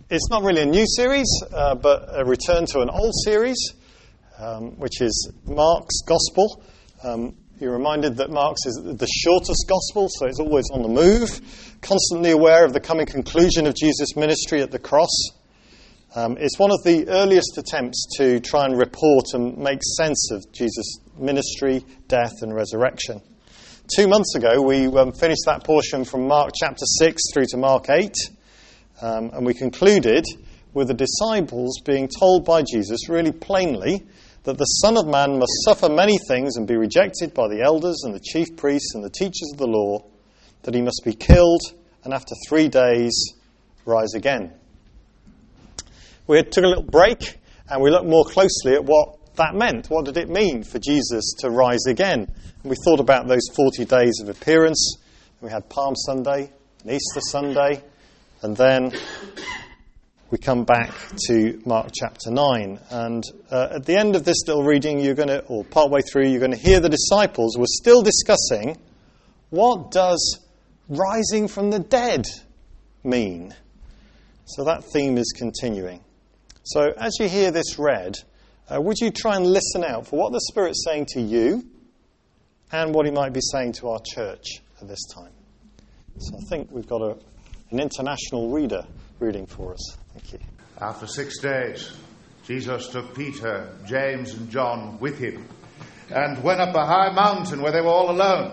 It's not really a new series, but a return to an old series, which is Mark's Gospel. You're reminded that Mark's is the shortest Gospel, so it's always on the move, constantly aware of the coming conclusion of Jesus' ministry at the cross. It's one of the earliest attempts to try and report and make sense of Jesus' ministry, death and resurrection. 2 months ago, we finished that portion from Mark chapter 6 through to Mark 8. And we concluded with the disciples being told by Jesus really plainly that the Son of Man must suffer many things and be rejected by the elders and the chief priests and the teachers of the law, that he must be killed and after 3 days rise again. We took a little break and we looked more closely at what that meant. What did it mean for Jesus to rise again? And we thought about those 40 days of appearance. We had Palm Sunday and Easter Sunday. And then we come back to Mark chapter 9. And at the end of this little reading, or partway through, you're going to hear the disciples were still discussing, what does rising from the dead mean? So that theme is continuing. So as you hear this read, would you try and listen out for what the Spirit's saying to you and what he might be saying to our church at this time? So I think we've got an international reader reading for us. Thank you. After 6 days, Jesus took Peter, James, and John with him and went up a high mountain where they were all alone.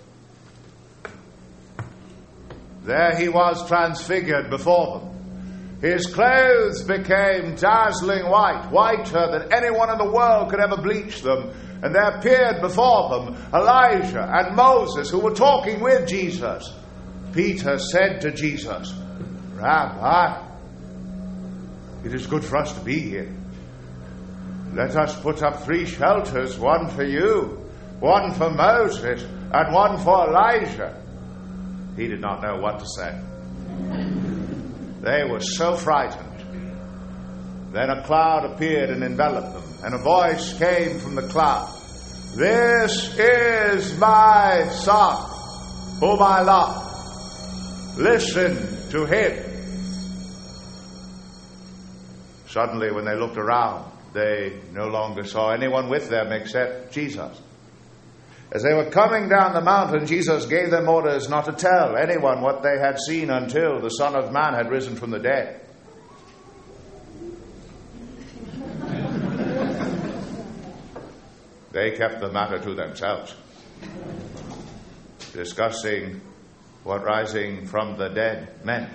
There he was transfigured before them. His clothes became dazzling white, whiter than anyone in the world could ever bleach them. And there appeared before them Elijah and Moses, who were talking with Jesus. Peter said to Jesus, Rabbi, it is good for us to be here. Let us put up 3 shelters, one for you, one for Moses, and one for Elijah. He did not know what to say. They were so frightened. Then a cloud appeared and enveloped them, and a voice came from the cloud. This is my Son, whom I love. Listen to him. Suddenly, when they looked around, they no longer saw anyone with them except Jesus. As they were coming down the mountain, Jesus gave them orders not to tell anyone what they had seen until the Son of Man had risen from the dead. They kept the matter to themselves, discussing what rising from the dead meant.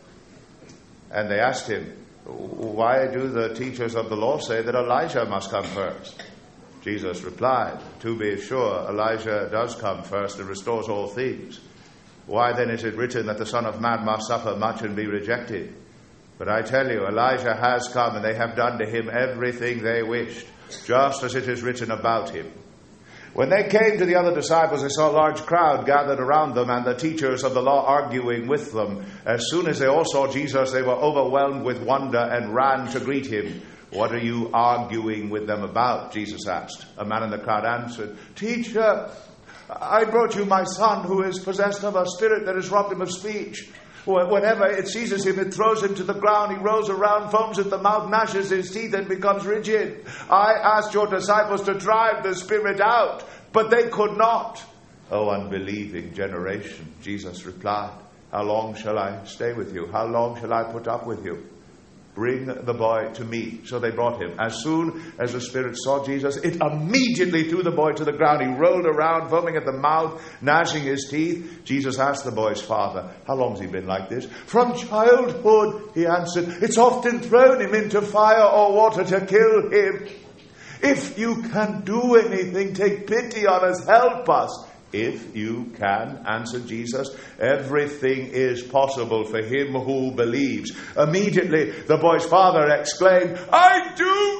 And they asked him, why do the teachers of the law say that Elijah must come first? Jesus replied, to be sure, Elijah does come first and restores all things. Why then is it written that the Son of Man must suffer much and be rejected? But I tell you, Elijah has come, and they have done to him everything they wished, just as it is written about him. When they came to the other disciples, they saw a large crowd gathered around them and the teachers of the law arguing with them. As soon as they all saw Jesus, they were overwhelmed with wonder and ran to greet him. What are you arguing with them about? Jesus asked. A man in the crowd answered, Teacher, I brought you my son who is possessed of a spirit that has robbed him of speech. Whenever it seizes him, it throws him to the ground. He rolls around, foams at the mouth, gnashes his teeth, and becomes rigid. I asked your disciples to drive the spirit out, but they could not. O unbelieving generation, Jesus replied, how long shall I stay with you? How long shall I put up with you? Bring the boy to me. So they brought him. As soon as the spirit saw Jesus, it immediately threw the boy to the ground. He rolled around, foaming at the mouth, gnashing his teeth. Jesus asked the boy's father, how long has he been like this? From childhood, he answered. It's often thrown him into fire or water to kill him. If you can do anything, take pity on us, help us. If you can, answered Jesus, everything is possible for him who believes. Immediately, the boy's father exclaimed, I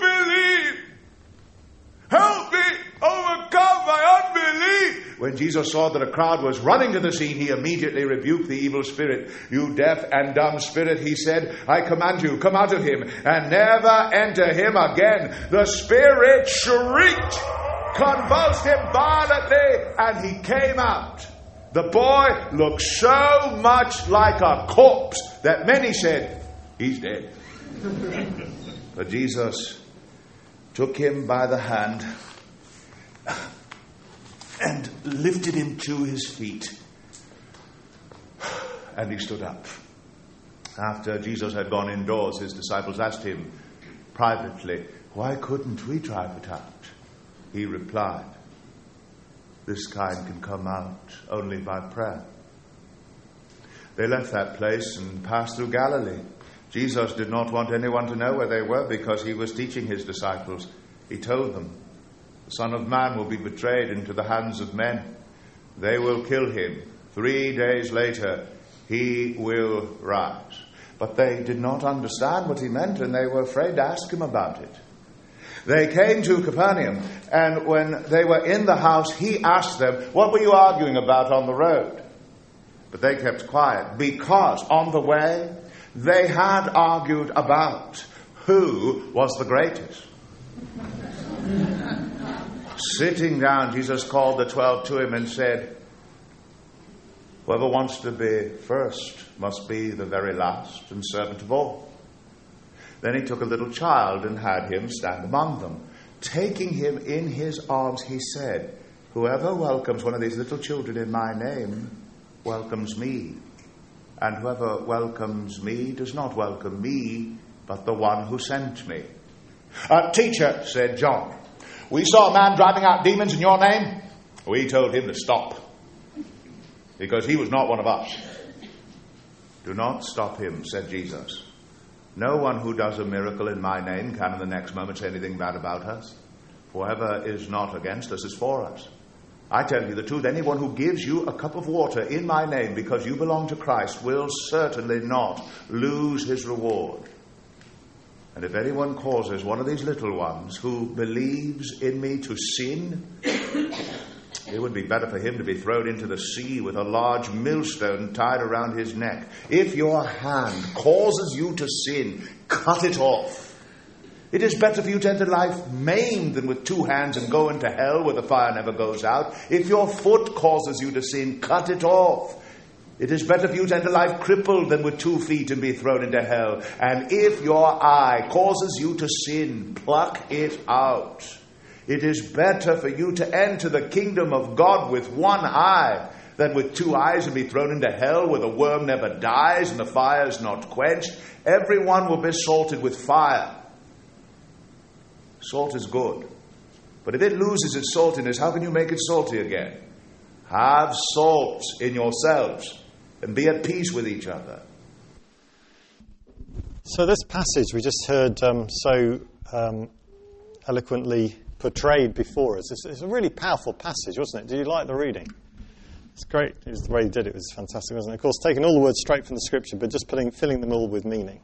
do believe. Help me overcome my unbelief. When Jesus saw that a crowd was running to the scene, he immediately rebuked the evil spirit. You deaf and dumb spirit, he said, I command you, come out of him and never enter him again. The spirit shrieked, convulsed him violently, and he came out. The boy looked so much like a corpse that many said, He's dead. But Jesus took him by the hand and lifted him to his feet. And he stood up. After Jesus had gone indoors, his disciples asked him privately, "Why couldn't we drive it out?" He replied, "This kind can come out only by prayer." They left that place and passed through Galilee. Jesus did not want anyone to know where they were because he was teaching his disciples. He told them, "The Son of Man will be betrayed into the hands of men. They will kill him. 3 days later, he will rise." But they did not understand what he meant, and they were afraid to ask him about it. They came to Capernaum, and when they were in the house, he asked them, "What were you arguing about on the road?" But they kept quiet, because on the way they had argued about who was the greatest. Sitting down, Jesus called the 12 to him and said, "Whoever wants to be first must be the very last and servant of all." Then he took a little child and had him stand among them. Taking him in his arms, he said, "Whoever welcomes one of these little children in my name welcomes me. And whoever welcomes me does not welcome me, but the one who sent me." "Teacher," said John, "we saw a man driving out demons in your name. We told him to stop, because he was not one of us." "Do not stop him," said Jesus. "No one who does a miracle in my name can in the next moment say anything bad about us. For whoever is not against us is for us. I tell you the truth, anyone who gives you a cup of water in my name because you belong to Christ will certainly not lose his reward. And if anyone causes one of these little ones who believes in me to sin, it would be better for him to be thrown into the sea with a large millstone tied around his neck. If your hand causes you to sin, cut it off. It is better for you to enter life maimed than with 2 hands and go into hell where the fire never goes out. If your foot causes you to sin, cut it off. It is better for you to enter life crippled than with 2 feet and be thrown into hell. And if your eye causes you to sin, pluck it out. It is better for you to enter the kingdom of God with 1 eye than with 2 eyes and be thrown into hell where the worm never dies and the fire is not quenched. Everyone will be salted with fire. Salt is good, but if it loses its saltiness, how can you make it salty again? Have salt in yourselves and be at peace with each other. So this passage we just heard eloquently portrayed before us, it's a really powerful passage, wasn't it? Did you like the reading? It's great. It was the way he did it was fantastic, wasn't it? Of course, taking all the words straight from the scripture, but just filling them all with meaning.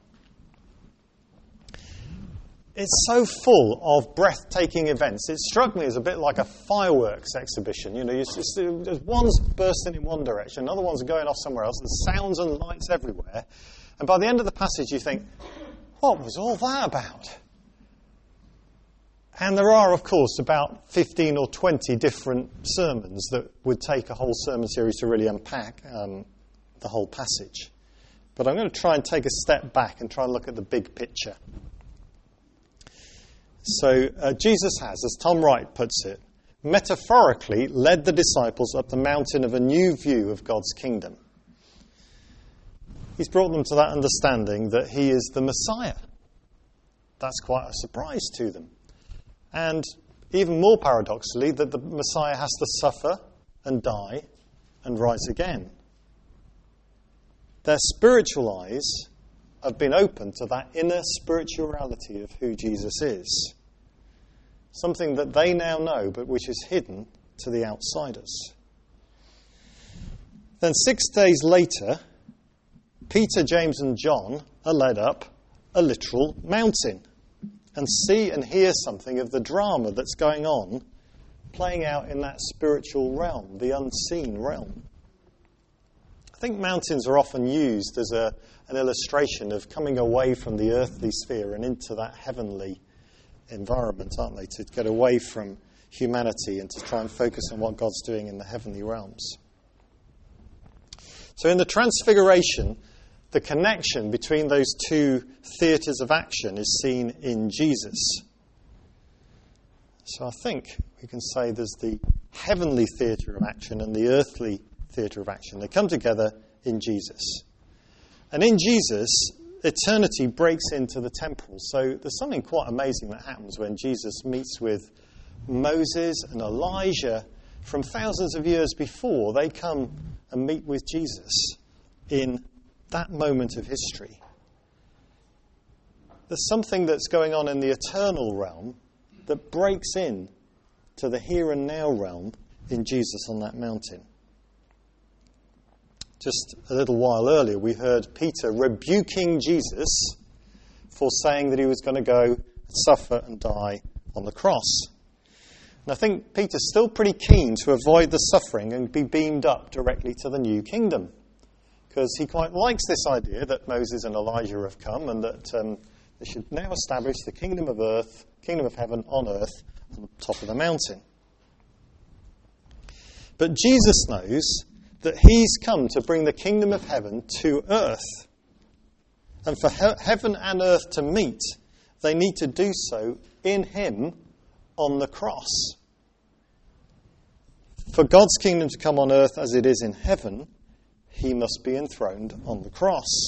It's so full of breathtaking events. It struck me as a bit like a fireworks exhibition. You know, there's one's bursting in one direction, another one's going off somewhere else, and sounds and lights everywhere. And by the end of the passage, you think, what was all that about? And there are, of course, about 15 or 20 different sermons that would take a whole sermon series to really unpack the whole passage. But I'm going to try and take a step back and try and look at the big picture. So Jesus has, as Tom Wright puts it, metaphorically led the disciples up the mountain of a new view of God's kingdom. He's brought them to that understanding that he is the Messiah. That's quite a surprise to them. And even more paradoxically, that the Messiah has to suffer and die and rise again. Their spiritual eyes have been opened to that inner spirituality of who Jesus is. Something that they now know, but which is hidden to the outsiders. Then 6 days later, Peter, James and John are led up a literal mountain and see and hear something of the drama that's going on, playing out in that spiritual realm, the unseen realm. I think mountains are often used as an illustration of coming away from the earthly sphere and into that heavenly environment, aren't they? To get away from humanity and to try and focus on what God's doing in the heavenly realms. So in the Transfiguration, the connection between those two theatres of action is seen in Jesus. So I think we can say there's the heavenly theatre of action and the earthly theatre of action. They come together in Jesus. And in Jesus, eternity breaks into the temporal. So there's something quite amazing that happens when Jesus meets with Moses and Elijah from thousands of years before. They come and meet with Jesus in that moment of history. There's something that's going on in the eternal realm that breaks in to the here and now realm in Jesus on that mountain. Just a little while earlier, we heard Peter rebuking Jesus for saying that he was going to go suffer and die on the cross. And I think Peter's still pretty keen to avoid the suffering and be beamed up directly to the new kingdom, because he quite likes this idea that Moses and Elijah have come and that they should now establish the kingdom of heaven on earth on the top of the mountain. But Jesus knows that he's come to bring the kingdom of heaven to earth. And for heaven and earth to meet, they need to do so in him on the cross. For God's kingdom to come on earth as it is in heaven, he must be enthroned on the cross.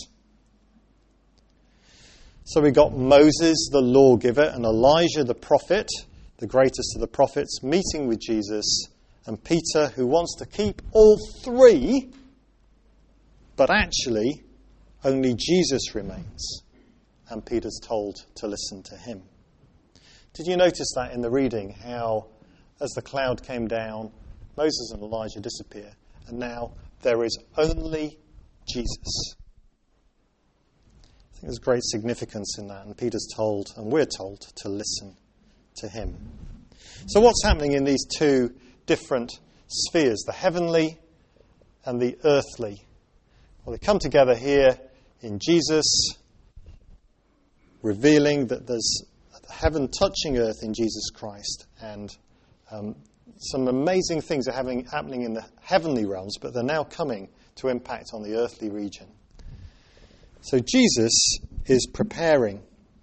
So we got Moses, the lawgiver, and Elijah, the prophet, the greatest of the prophets, meeting with Jesus, and Peter, who wants to keep all three, but actually only Jesus remains, and Peter's told to listen to him. Did you notice that in the reading, how as the cloud came down, Moses and Elijah disappear, and now there is only Jesus? I think there's great significance in that, and Peter's told, and we're told, to listen to him. So what's happening in these two different spheres, the heavenly and the earthly? Well, they come together here in Jesus, revealing that there's heaven touching earth in Jesus Christ, and some amazing things are happening in the heavenly realms, but they're now coming to impact on the earthly region. So Jesus is preparing.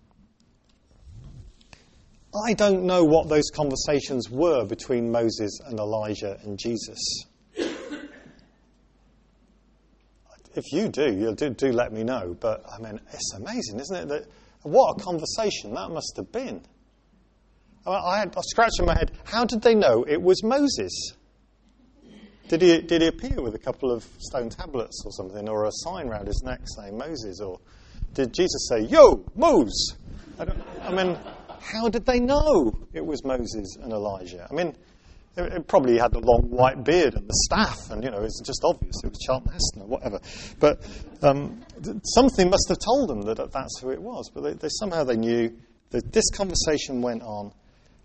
I don't know what those conversations were between Moses and Elijah and Jesus. If you do let me know. But, I mean, it's amazing, isn't it? What a conversation that must have been. I was scratching my head. How did they know it was Moses? Did he appear with a couple of stone tablets or something, or a sign round his neck saying Moses? Or did Jesus say, "Yo, Moses"? I mean, how did they know it was Moses and Elijah? I mean, it probably had the long white beard and the staff, and, it's just obvious it was Charlton Heston or whatever. But something must have told them that that's who it was. But they somehow knew that this conversation went on.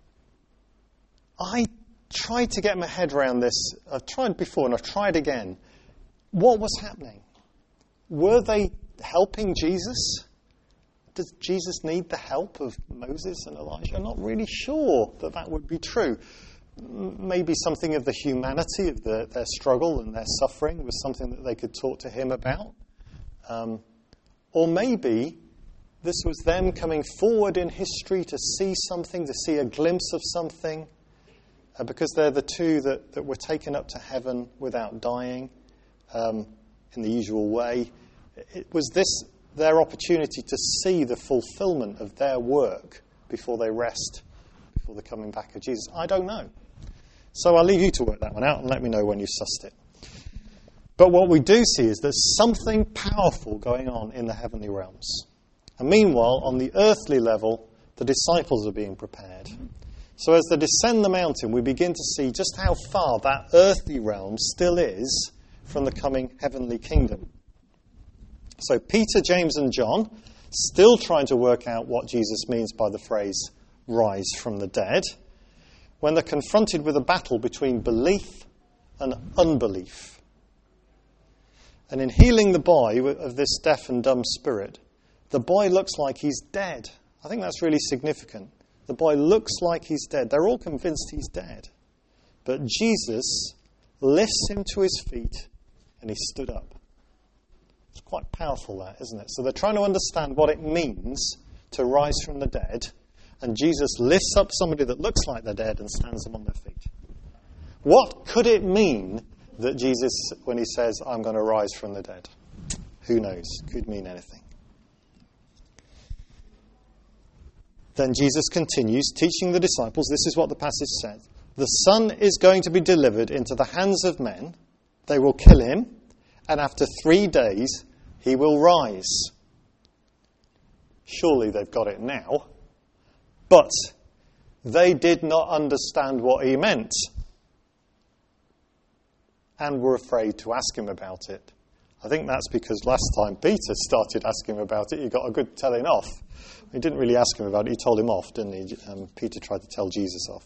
I tried to get my head around this. I've tried before and I've tried again. What was happening? Were they helping Jesus? Does Jesus need the help of Moses and Elijah? I'm not really sure that would be true. Maybe something of the humanity of their struggle and their suffering was something that they could talk to him about. Or maybe this was them coming forward in history to see something, to see a glimpse of something, because they're the two that were taken up to heaven without dying in the usual way. Was this their opportunity to see the fulfillment of their work before they rest, before the coming back of Jesus? I don't know. So I'll leave you to work that one out and let me know when you've sussed it. But what we do see is there's something powerful going on in the heavenly realms. And meanwhile, on the earthly level, the disciples are being prepared. So as they descend the mountain, we begin to see just how far that earthly realm still is from the coming heavenly kingdom. So Peter, James and John, still trying to work out what Jesus means by the phrase, rise from the dead, when they're confronted with a battle between belief and unbelief. And in healing the boy of this deaf and dumb spirit, the boy looks like he's dead. I think that's really significant. The boy looks like he's dead. They're all convinced he's dead. But Jesus lifts him to his feet and he stood up. It's quite powerful, that, isn't it? So they're trying to understand what it means to rise from the dead, and Jesus lifts up somebody that looks like they're dead and stands them on their feet. What could it mean that Jesus, when he says, I'm going to rise from the dead? Who knows? Could mean anything. Then Jesus continues teaching the disciples. This is what the passage says. The Son is going to be delivered into the hands of men. They will kill him, and after 3 days he will rise. Surely they've got it now. But they did not understand what he meant and were afraid to ask him about it. I think that's because last time Peter started asking him about it, he got a good telling off. He didn't really ask him about it, he told him off, didn't he? Peter tried to tell Jesus off.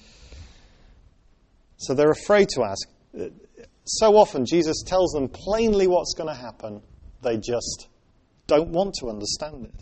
So they're afraid to ask. So often Jesus tells them plainly what's going to happen. They just don't want to understand it.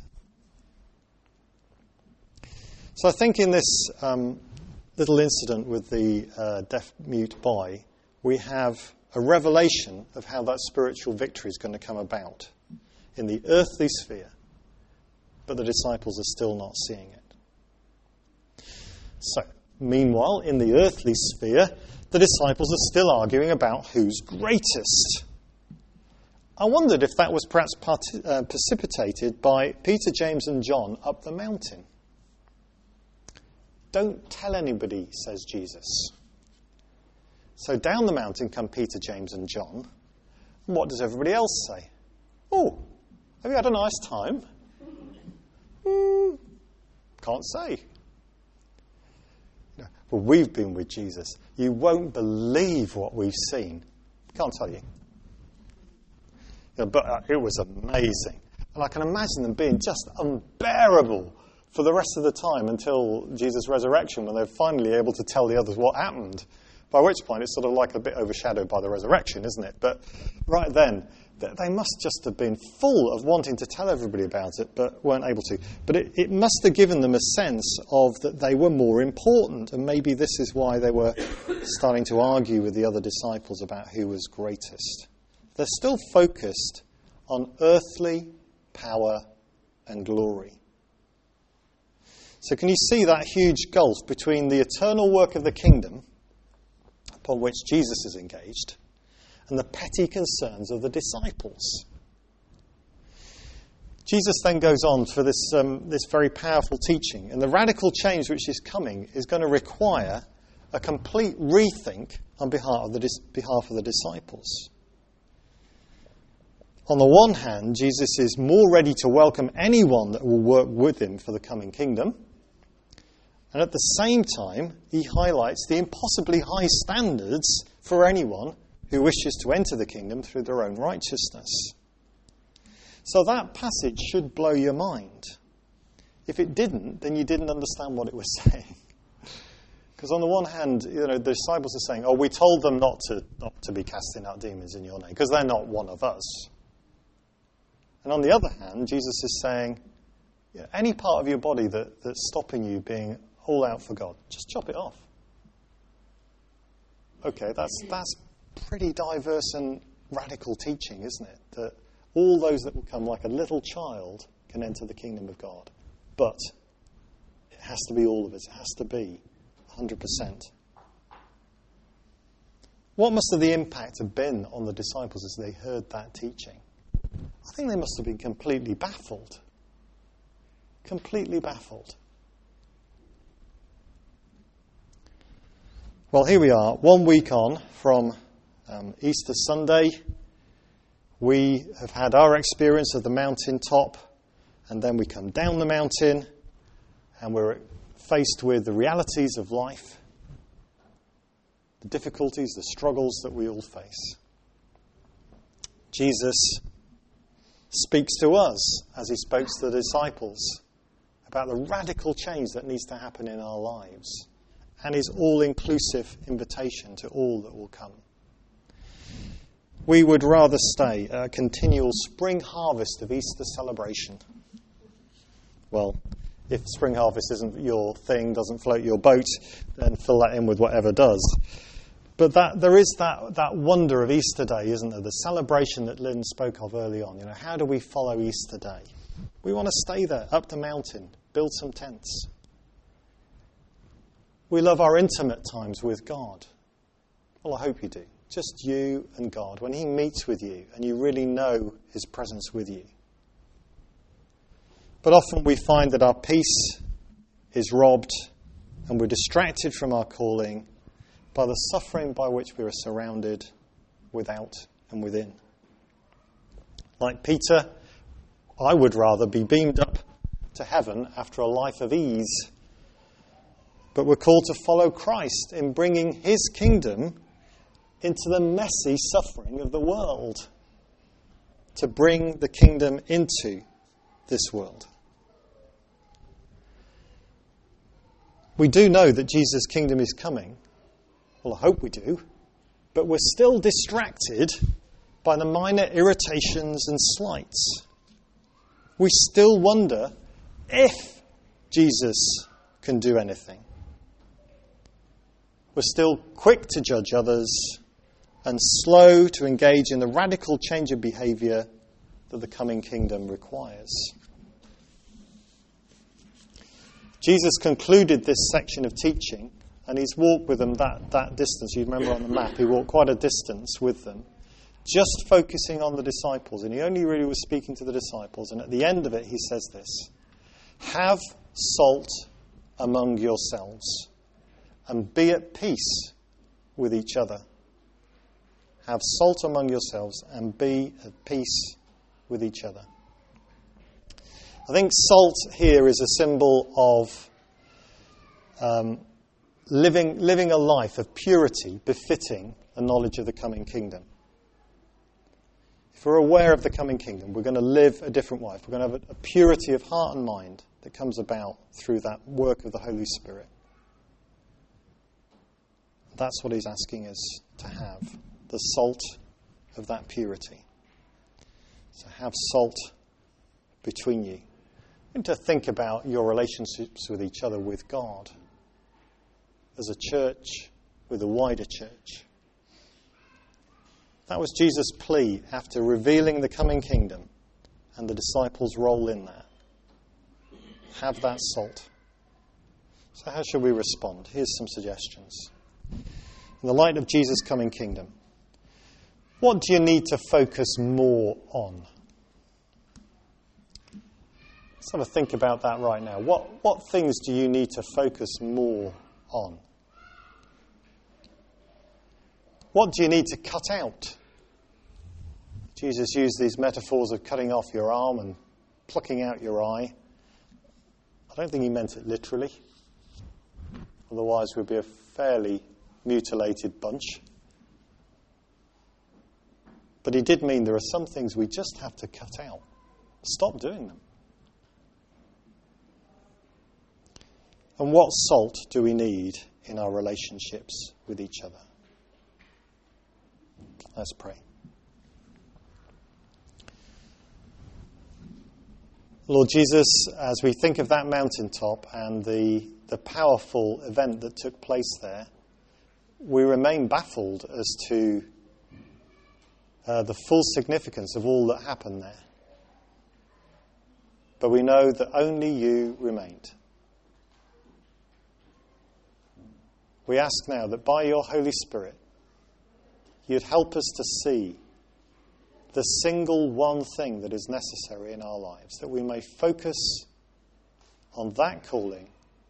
So I think in this little incident with the deaf-mute boy, we have a revelation of how that spiritual victory is going to come about in the earthly sphere, but the disciples are still not seeing it. So, meanwhile, in the earthly sphere, the disciples are still arguing about who's greatest. I wondered if that was perhaps precipitated by Peter, James and John up the mountain. Don't tell anybody, says Jesus. So down the mountain come Peter, James and John. And what does everybody else say? Oh, have you had a nice time? Can't say. No, well, we've been with Jesus. You won't believe what we've seen. Can't tell you. But it was amazing. And I can imagine them being just unbearable for the rest of the time until Jesus' resurrection, when they're finally able to tell the others what happened. By which point it's sort of like a bit overshadowed by the resurrection, isn't it? But right then, they must just have been full of wanting to tell everybody about it, but weren't able to. But it must have given them a sense of that they were more important, and maybe this is why they were starting to argue with the other disciples about who was greatest. They're still focused on earthly power and glory. So can you see that huge gulf between the eternal work of the kingdom, upon which Jesus is engaged, and the petty concerns of the disciples? Jesus then goes on for this very powerful teaching, and the radical change which is coming is going to require a complete rethink on behalf of the disciples. On the one hand, Jesus is more ready to welcome anyone that will work with him for the coming kingdom. And at the same time, he highlights the impossibly high standards for anyone who wishes to enter the kingdom through their own righteousness. So that passage should blow your mind. If it didn't, then you didn't understand what it was saying. Because on the one hand, the disciples are saying, we told them not to be casting out demons in your name, because they're not one of us. And on the other hand, Jesus is saying, any part of your body that's stopping you being all out for God, just chop it off. Okay, that's pretty diverse and radical teaching, isn't it? That all those that will come like a little child can enter the kingdom of God. But it has to be all of us. It has to be 100%. What must have the impact have been on the disciples as they heard that teaching? I think they must have been completely baffled. Completely baffled. Well, here we are, 1 week on from Easter Sunday. We have had our experience of the mountaintop, and then we come down the mountain, and we're faced with the realities of life, the difficulties, the struggles that we all face. Jesus speaks to us, as he spoke to the disciples, about the radical change that needs to happen in our lives, and his all-inclusive invitation to all that will come. We would rather stay at a continual spring harvest of Easter celebration. Well, if spring harvest isn't your thing, doesn't float your boat, then fill that in with whatever does. But there is that wonder of Easter Day, isn't there? The celebration that Lynn spoke of early on. How do we follow Easter Day? We want to stay there, up the mountain, build some tents. We love our intimate times with God. Well, I hope you do. Just you and God. When He meets with you and you really know His presence with you. But often we find that our peace is robbed and we're distracted from our calling by the suffering by which we are surrounded without and within. Like Peter, I would rather be beamed up to heaven after a life of ease. But we're called to follow Christ in bringing His kingdom into the messy suffering of the world. To bring the kingdom into this world. We do know that Jesus' kingdom is coming. Well, I hope we do. But we're still distracted by the minor irritations and slights. We still wonder if Jesus can do anything. We're still quick to judge others and slow to engage in the radical change of behaviour that the coming kingdom requires. Jesus concluded this section of teaching, and He's walked with them that distance. You remember on the map, He walked quite a distance with them, just focusing on the disciples. And He only really was speaking to the disciples. And at the end of it, He says this: have salt among yourselves, and be at peace with each other. Have salt among yourselves, and be at peace with each other. I think salt here is a symbol of living a life of purity befitting the knowledge of the coming kingdom. If we're aware of the coming kingdom, we're going to live a different life. We're going to have a purity of heart and mind that comes about through that work of the Holy Spirit. That's what He's asking us to have, the salt of that purity. So have salt between you. And to think about your relationships with each other, with God, as a church, with a wider church. That was Jesus' plea after revealing the coming kingdom and the disciples' role in that. Have that salt. So how should we respond? Here's some suggestions. In the light of Jesus' coming kingdom, what do you need to focus more on? Let's have a think about that right now. What things do you need to focus more on? What do you need to cut out? Jesus used these metaphors of cutting off your arm and plucking out your eye. I don't think He meant it literally. Otherwise we'd be a fairly mutilated bunch. But He did mean there are some things we just have to cut out. Stop doing them. And what salt do we need in our relationships with each other? Let's pray. Lord Jesus, as we think of that mountaintop and the powerful event that took place there, we remain baffled as to the full significance of all that happened there. But we know that only You remained. We ask now that by Your Holy Spirit, You'd help us to see the single one thing that is necessary in our lives, that we may focus on that calling,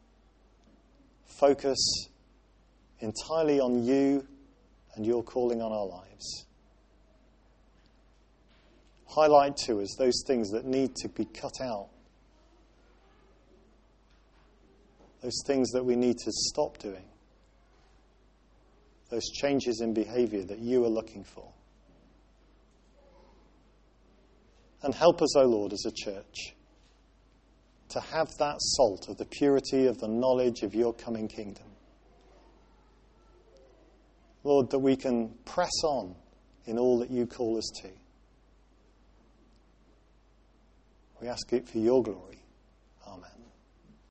focus entirely on You and Your calling on our lives. Highlight to us those things that need to be cut out, those things that we need to stop doing, those changes in behaviour that You are looking for. And help us, O Lord, as a church, to have that salt of the purity of the knowledge of Your coming kingdom. Lord, that we can press on in all that You call us to. We ask it for Your glory.